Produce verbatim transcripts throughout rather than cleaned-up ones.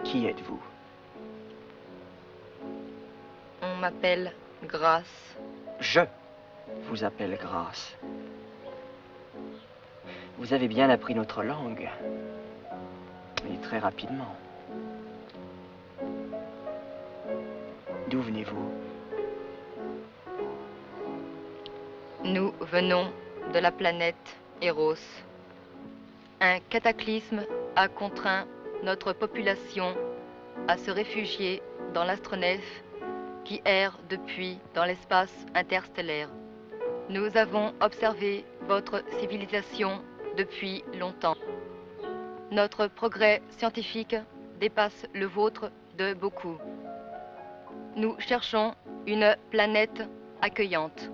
Qui êtes-vous? On m'appelle Grâce. Je vous appelle Grâce. Vous avez bien appris notre langue. Et très rapidement. D'où venez-vous? Nous venons de la planète Eros. Un cataclysme a contraint notre population à se réfugier dans l'astronef qui erre depuis dans l'espace interstellaire. Nous avons observé votre civilisation depuis longtemps. Notre progrès scientifique dépasse le vôtre de beaucoup. Nous cherchons une planète accueillante.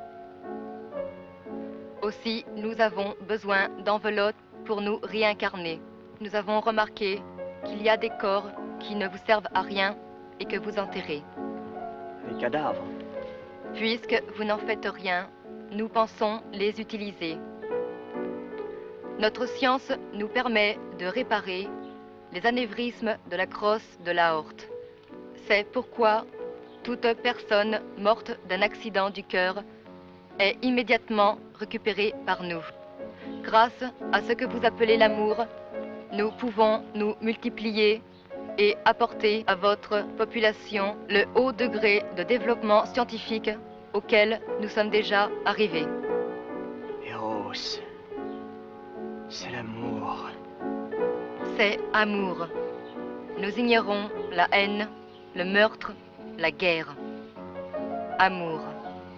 Aussi, nous avons besoin d'enveloppes pour nous réincarner. Nous avons remarqué qu'il y a des corps qui ne vous servent à rien et que vous enterrez. Les cadavres. Puisque vous n'en faites rien, nous pensons les utiliser. Notre science nous permet de réparer les anévrismes de la crosse de l'aorte. C'est pourquoi toute personne morte d'un accident du cœur est immédiatement récupérée par nous. Grâce à ce que vous appelez l'amour, nous pouvons nous multiplier et apporter à votre population le haut degré de développement scientifique auquel nous sommes déjà arrivés. Eros. C'est l'amour. C'est amour. Nous ignorons la haine, le meurtre, la guerre. Amour.